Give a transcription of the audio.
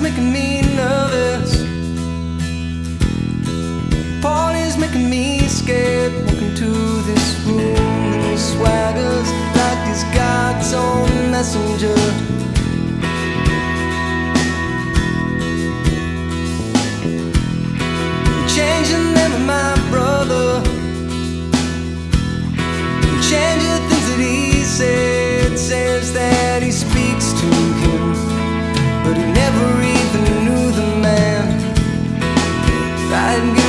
making me nervous. Paul is making me scared. Walking to this room and he swaggers like he's God's own messenger. Change the name of my brother, change the things that he said. Says that he speaks to him, but he never even knew the man.